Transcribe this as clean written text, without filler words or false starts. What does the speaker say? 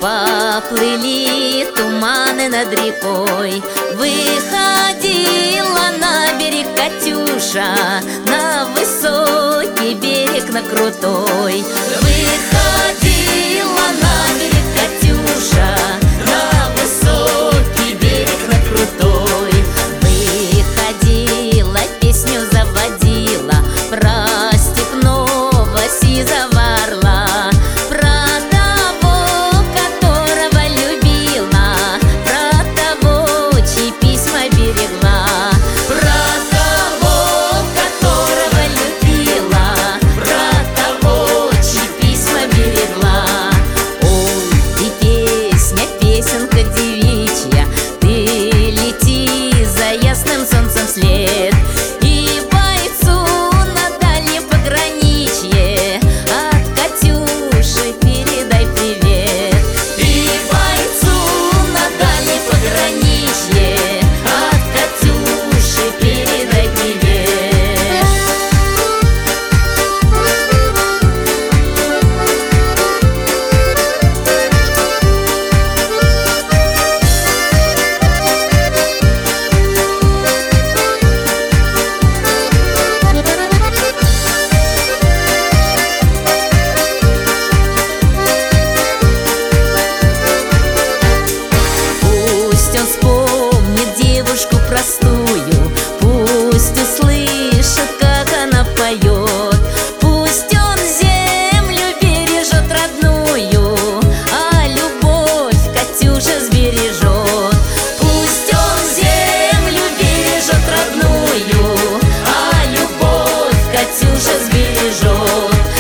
Поплыли туманы над рекой, выходила на берег Катюша, на высокий берег, на крутой. Выходила на берег Катюша, на высокий берег, на крутой. Выходила, песню заводила про степного сизого орла, про того, которого любила, про того, чьи письма берегла, про того, которого любила, про того, чьи письма берегла. Ой, и песня, песенка девичья, ты лети за ясным солнцем вслед, и бойцу на дальнем пограничье от Катюши передай привет. И бойцу на дальнем пограничье от Катюши передай привет. Пусть он вспомнит девушку простую, пусть услышит, как она поет, пусть он землю бережет родную, а любовь Катюша сбережет. Пусть он землю бережет родную, а любовь Катюша сбережет.